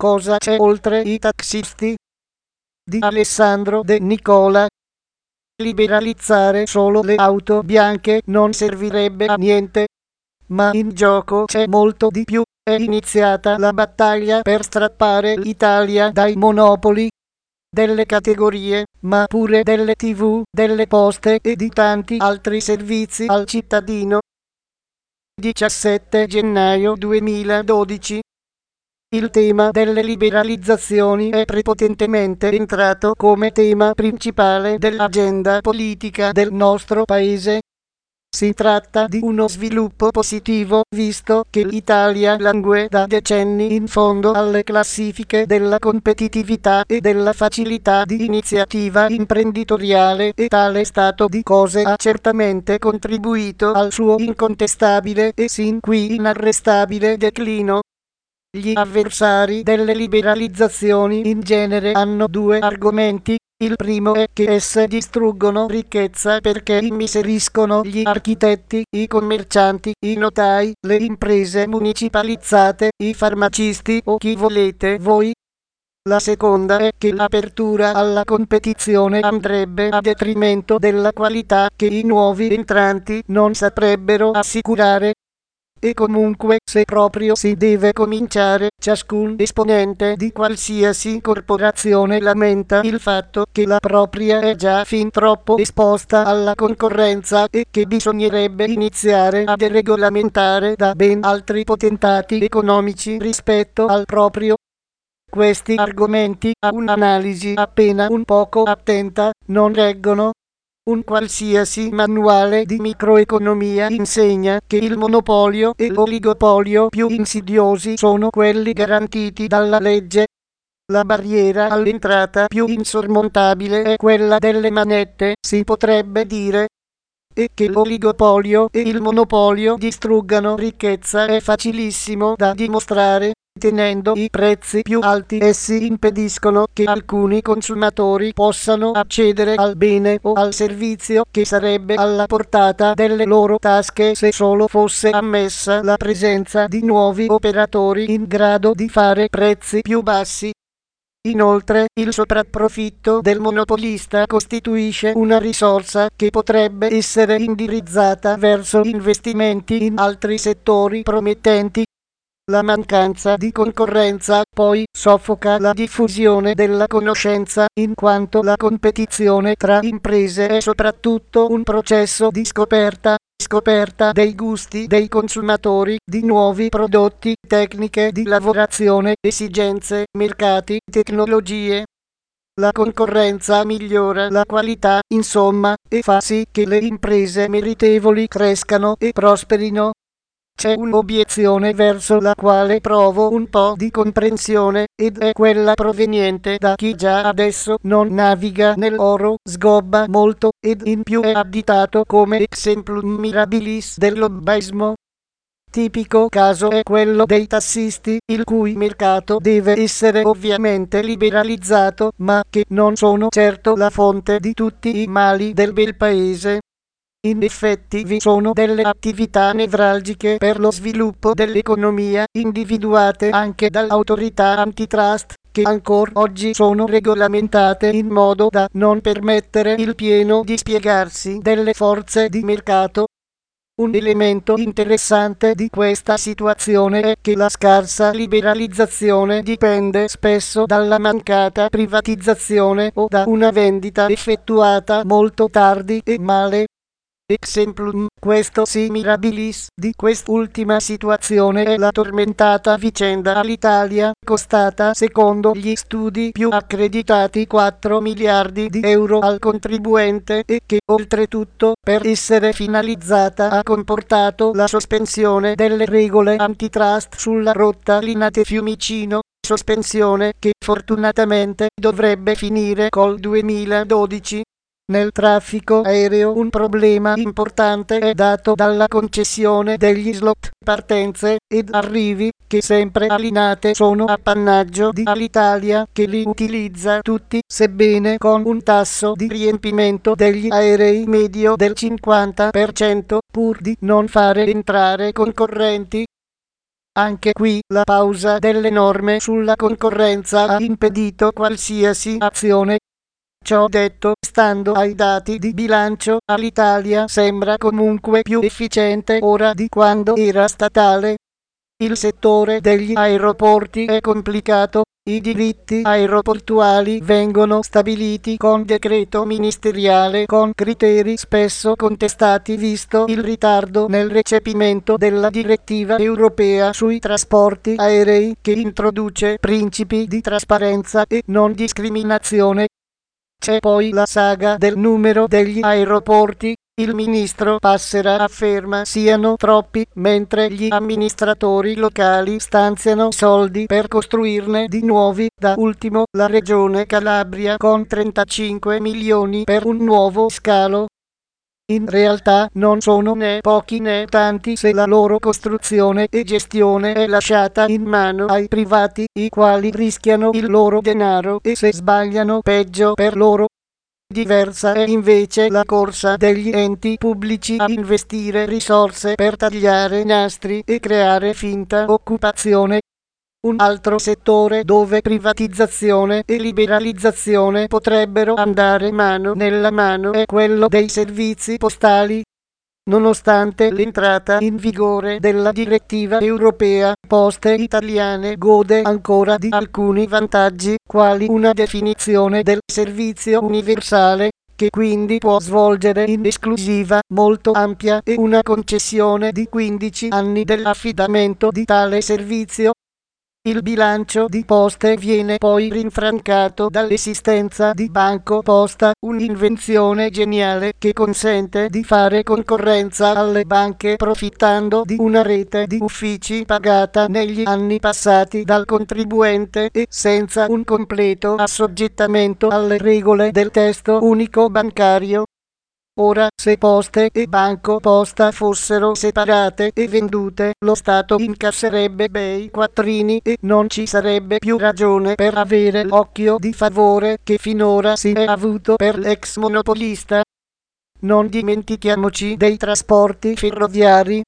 Cosa c'è oltre i taxisti? Di Alessandro De Nicola. Liberalizzare solo le auto bianche non servirebbe a niente, ma in gioco c'è molto di più. È iniziata la battaglia per strappare l'Italia dai monopoli delle categorie, ma pure delle TV, delle poste e di tanti altri servizi al cittadino. 17 gennaio 2012. Il tema delle liberalizzazioni è prepotentemente entrato come tema principale dell'agenda politica del nostro paese. Si tratta di uno sviluppo positivo, visto che l'Italia langue da decenni in fondo alle classifiche della competitività e della facilità di iniziativa imprenditoriale, e tale stato di cose ha certamente contribuito al suo incontestabile e sin qui inarrestabile declino. Gli avversari delle liberalizzazioni in genere hanno due argomenti. Il primo è che esse distruggono ricchezza perché immiseriscono gli architetti, i commercianti, i notai, le imprese municipalizzate, i farmacisti o chi volete voi. La seconda è che l'apertura alla competizione andrebbe a detrimento della qualità che i nuovi entranti non saprebbero assicurare. E comunque, se proprio si deve cominciare, ciascun esponente di qualsiasi corporazione lamenta il fatto che la propria è già fin troppo esposta alla concorrenza e che bisognerebbe iniziare a deregolamentare da ben altri potentati economici rispetto al proprio. Questi argomenti, a un'analisi appena un poco attenta, non reggono. Un qualsiasi manuale di microeconomia insegna che il monopolio e l'oligopolio più insidiosi sono quelli garantiti dalla legge. La barriera all'entrata più insormontabile è quella delle manette, si potrebbe dire. E che l'oligopolio e il monopolio distruggano ricchezza è facilissimo da dimostrare. Tenendo i prezzi più alti, essi impediscono che alcuni consumatori possano accedere al bene o al servizio che sarebbe alla portata delle loro tasche se solo fosse ammessa la presenza di nuovi operatori in grado di fare prezzi più bassi. Inoltre, il soprapprofitto del monopolista costituisce una risorsa che potrebbe essere indirizzata verso investimenti in altri settori promettenti. La mancanza di concorrenza, poi, soffoca la diffusione della conoscenza, in quanto la competizione tra imprese è soprattutto un processo di scoperta dei gusti dei consumatori, di nuovi prodotti, tecniche di lavorazione, esigenze, mercati, tecnologie. La concorrenza migliora la qualità, insomma, e fa sì che le imprese meritevoli crescano e prosperino. C'è un'obiezione verso la quale provo un po' di comprensione, ed è quella proveniente da chi già adesso non naviga nell'oro, sgobba molto, ed in più è additato come exemplum mirabilis del lobbyismo. Tipico caso è quello dei tassisti, il cui mercato deve essere ovviamente liberalizzato, ma che non sono certo la fonte di tutti i mali del bel paese. In effetti vi sono delle attività nevralgiche per lo sviluppo dell'economia, individuate anche dall'autorità antitrust, che ancora oggi sono regolamentate in modo da non permettere il pieno dispiegarsi delle forze di mercato. Un elemento interessante di questa situazione è che la scarsa liberalizzazione dipende spesso dalla mancata privatizzazione o da una vendita effettuata molto tardi e male. Exemplum, questo sì mirabilis, di quest'ultima situazione è la tormentata vicenda Alitalia, costata secondo gli studi più accreditati 4 miliardi di euro al contribuente e che, oltretutto, per essere finalizzata ha comportato la sospensione delle regole antitrust sulla rotta Linate-Fiumicino, sospensione che fortunatamente dovrebbe finire col 2012. Nel traffico aereo un problema importante è dato dalla concessione degli slot partenze ed arrivi, che sempre a Linate sono appannaggio di Alitalia, che li utilizza tutti, sebbene con un tasso di riempimento degli aerei medio del 50%, pur di non fare entrare concorrenti. Anche qui la pausa delle norme sulla concorrenza ha impedito qualsiasi azione. Ciò detto, stando ai dati di bilancio, Alitalia sembra comunque più efficiente ora di quando era statale. Il settore degli aeroporti è complicato, i diritti aeroportuali vengono stabiliti con decreto ministeriale con criteri spesso contestati visto il ritardo nel recepimento della direttiva europea sui trasporti aerei che introduce principi di trasparenza e non discriminazione. C'è poi la saga del numero degli aeroporti. Il ministro Passera afferma siano troppi, mentre gli amministratori locali stanziano soldi per costruirne di nuovi, da ultimo la regione Calabria con 35 milioni per un nuovo scalo. In realtà non sono né pochi né tanti se la loro costruzione e gestione è lasciata in mano ai privati, i quali rischiano il loro denaro e se sbagliano peggio per loro. Diversa è invece la corsa degli enti pubblici a investire risorse per tagliare nastri e creare finta occupazione. Un altro settore dove privatizzazione e liberalizzazione potrebbero andare mano nella mano è quello dei servizi postali. Nonostante l'entrata in vigore della direttiva europea, Poste Italiane gode ancora di alcuni vantaggi, quali una definizione del servizio universale, che quindi può svolgere in esclusiva molto ampia, e una concessione di 15 anni dell'affidamento di tale servizio. Il bilancio di Poste viene poi rinfrancato dall'esistenza di Banco Posta, un'invenzione geniale che consente di fare concorrenza alle banche profittando di una rete di uffici pagata negli anni passati dal contribuente e senza un completo assoggettamento alle regole del testo unico bancario. Ora, se Poste e Banco Posta fossero separate e vendute, lo Stato incasserebbe bei quattrini e non ci sarebbe più ragione per avere l'occhio di favore che finora si è avuto per l'ex monopolista. Non dimentichiamoci dei trasporti ferroviari.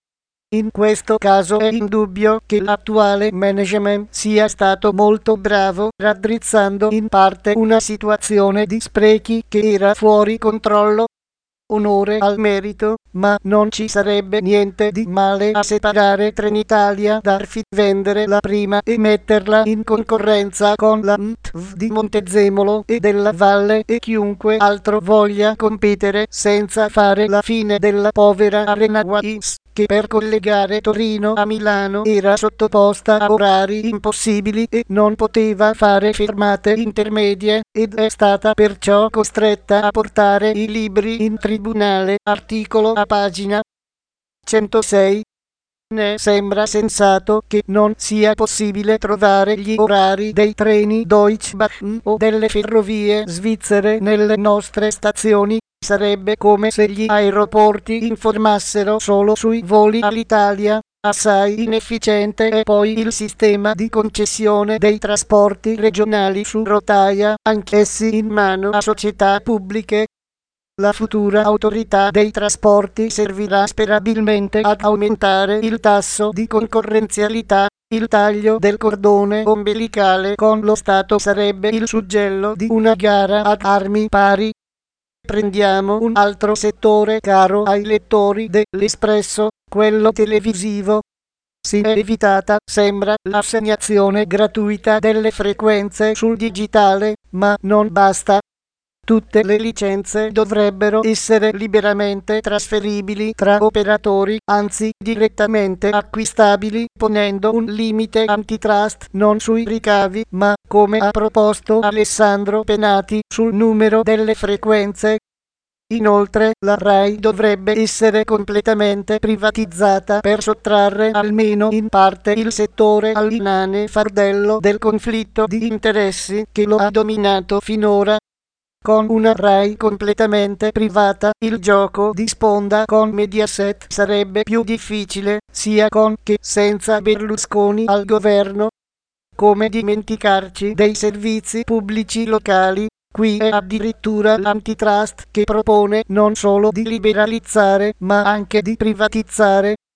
In questo caso è indubbio che l'attuale management sia stato molto bravo, raddrizzando in parte una situazione di sprechi che era fuori controllo. Onore al merito, ma non ci sarebbe niente di male a separare Trenitalia da Arfi, vendere la prima e metterla in concorrenza con la MTV di Montezemolo e della Valle e chiunque altro voglia competere, senza fare la fine della povera Arena Wise, che per collegare Torino a Milano era sottoposta a orari impossibili e non poteva fare fermate intermedie, ed è stata perciò costretta a portare i libri in tribunale, articolo a pagina 106. Ne sembra sensato che non sia possibile trovare gli orari dei treni Deutsche Bahn o delle ferrovie svizzere nelle nostre stazioni. Sarebbe come se gli aeroporti informassero solo sui voli Alitalia. Assai inefficiente è poi il sistema di concessione dei trasporti regionali su rotaia, anch'essi in mano a società pubbliche. La futura autorità dei trasporti servirà sperabilmente ad aumentare il tasso di concorrenzialità. Il taglio del cordone ombelicale con lo Stato sarebbe il suggello di una gara ad armi pari. Prendiamo un altro settore caro ai lettori dell'Espresso, quello televisivo. Si è evitata, sembra, l'assegnazione gratuita delle frequenze sul digitale, ma non basta. Tutte le licenze dovrebbero essere liberamente trasferibili tra operatori, anzi direttamente acquistabili, ponendo un limite antitrust non sui ricavi, ma, come ha proposto Alessandro Penati, sul numero delle frequenze. Inoltre, la RAI dovrebbe essere completamente privatizzata per sottrarre almeno in parte il settore all'inane fardello del conflitto di interessi che lo ha dominato finora. Con una RAI completamente privata, il gioco di sponda con Mediaset sarebbe più difficile, sia con che senza Berlusconi al governo. Come dimenticarci dei servizi pubblici locali? Qui è addirittura l'antitrust che propone non solo di liberalizzare, ma anche di privatizzare.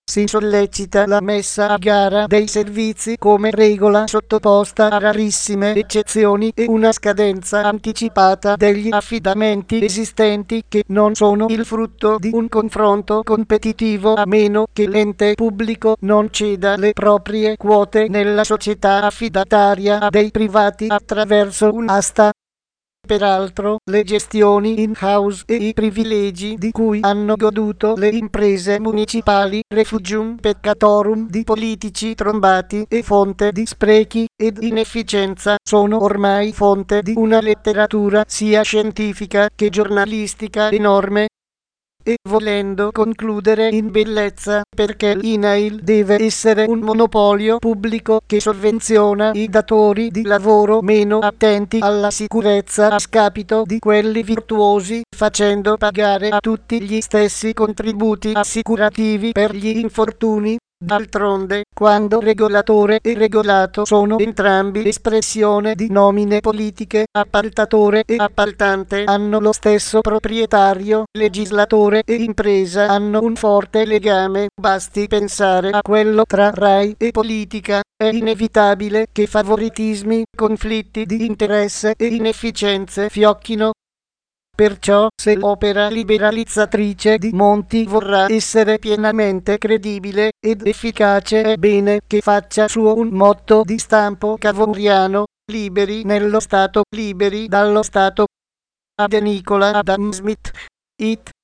si sollecita la messa a gara dei servizi come regola sottoposta a rarissime eccezioni e una scadenza anticipata degli affidamenti esistenti che non sono il frutto di un confronto competitivo a meno che l'ente pubblico non ceda le proprie quote nella società affidataria a dei privati attraverso un'asta. Peraltro, le gestioni in-house e i privilegi di cui hanno goduto le imprese municipali, refugium peccatorum di politici trombati e fonte di sprechi ed inefficienza, sono ormai fonte di una letteratura sia scientifica che giornalistica enorme. E volendo concludere in bellezza, perché l'INAIL deve essere un monopolio pubblico che sovvenziona i datori di lavoro meno attenti alla sicurezza a scapito di quelli virtuosi, facendo pagare a tutti gli stessi contributi assicurativi per gli infortuni. D'altronde, quando regolatore e regolato sono entrambi espressione di nomine politiche, appaltatore e appaltante hanno lo stesso proprietario, legislatore e impresa hanno un forte legame, basti pensare a quello tra RAI e politica. È inevitabile che favoritismi, conflitti di interesse e inefficienze fiocchino. Perciò, se l'opera liberalizzatrice di Monti vorrà essere pienamente credibile ed efficace, è bene che faccia suo un motto di stampo cavouriano: liberi nello Stato, liberi dallo Stato. Ad Nicola Adam Smith. It.